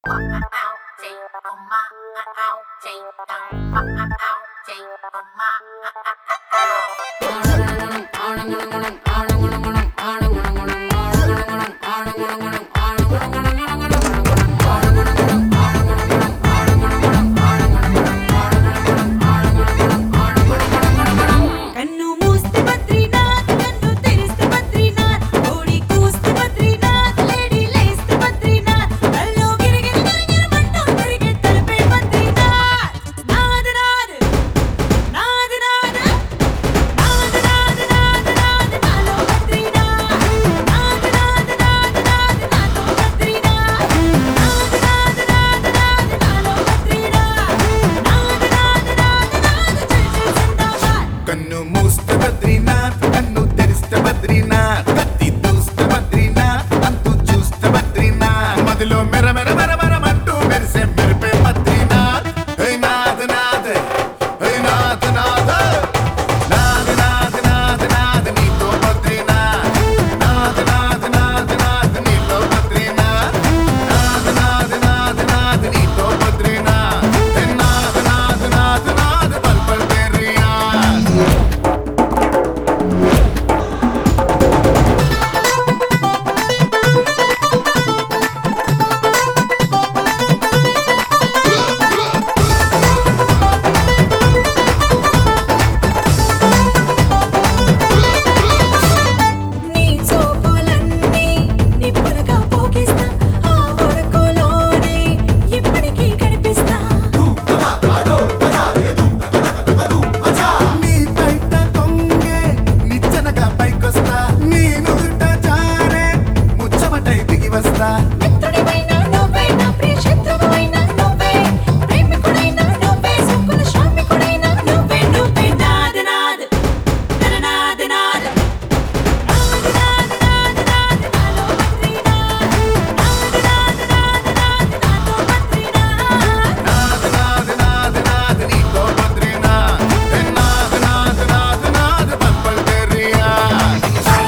కన్ను మూస్తే బద్రీనాథ్, కన్ను తెరిస్తే బద్రీనాథ్, కోడి కూస్తే బద్రీనాథ్, లేడీ లేస్తే బద్రీనాథ్, కల్లో గిరిగిరి గిరిగిరమంటూ తిరిగే తలపే బద్రీనాథ్. నాద్ నాద్ నాద్ నాద్ నాద్ నాద్ నాద్ నాద్ నాలో బద్రీనాథ్. నాద్ నాద్ నాద్ నాద్ నాలో బద్రీనాథ్. నాద్ నాద్ నాద్ నాద్ నాలో బద్రీనాథ్. నాద్ నాద్ నాద్ నాద్ జై జై జిందాబాద్. కన్ను మూస్తే బద్రీనాథ్, కన్ను తెరిస్తే బద్రీనాథ్, కత్తి దూస్తే బద్రీనాథ్, అంతు చూస్తే బద్రీనాథ్, మదిలో మెర మెర మెర మెరమంటూ మెరిసే మెరిపే బద్రీనాథ్. హే నాథ్ నాథ్, హే నాథ్ నాథ్, నాథ్ నాథ్ నాథ్ నాథ్ నీతో బద్రీనాథ్. నాథ్ నాథ్ నాథ్ నాథ్ నీతో బద్రీనాథ్. నాథ్ నాథ్ నాథ్ నాథ్ నీతో బద్రీనాథ్. హే నాథ్ నాథ్ నాథ్ నాథ్ పల్ పల్ బద్రీనాథ్. నీ చూపులన్నీ నిప్పులుగా పోగిస్తా, ఆ వరకులోనే ఎప్పటికీ కనిపిస్తా. నీ బయట కొంగే నిచ్చెనగా పైకొస్తా, నీ నుదుట జారే ముచ్చమటై దిగి వస్తా. మిత్రుడివైనా నువ్వే, నా ప్రియ శత్రువువైనా నువ్వే, ప్రేమికుడైనా నువ్వే, సుకుల శ్రామికుడైనా నువ్వే. నువ్వే నాద్ నాద్ నరనాద్ నాద్. నాద్ నాద్ నాద్ నాద్ నాలో బద్రీనాథ్. నాద్ నాద్ నాద్ నాద్ నాతో బద్రీనాథ్. నాథ్ నాథ్ నాథ్ నాథ్ నీతో బద్రీనాథ్. హే నాథ్ నాథ్ నాథ్ నాథ్ పల్ పల్ బద్రీనాథ్.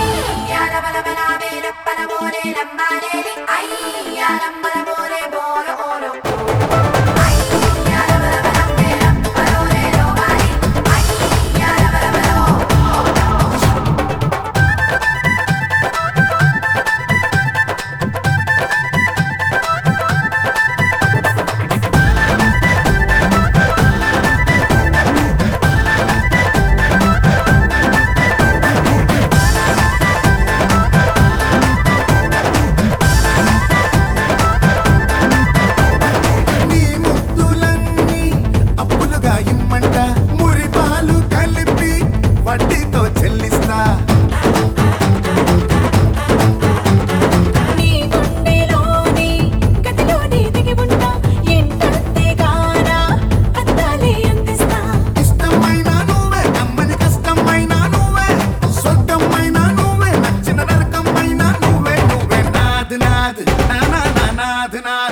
నీ ముద్దులన్నీ అప్పులుగా ఇమ్మంట, మురిపాలు కలిపి వడ్డీతో చెల్లిస్తా. నీ గుండెలోని గదిలోని దిగి ఉంటా, ఎంతంతే గానా అద్దాలే అందిస్తా. ఇష్టమైన నువ్వే, అమ్మని కష్టమైన నువ్వే, స్వర్గమైన నువ్వే, నచ్చిన నరకమైన నువ్వే. నువ్వే నాథ్ నాథ్ నా నా నా నాథ్ నాథ్.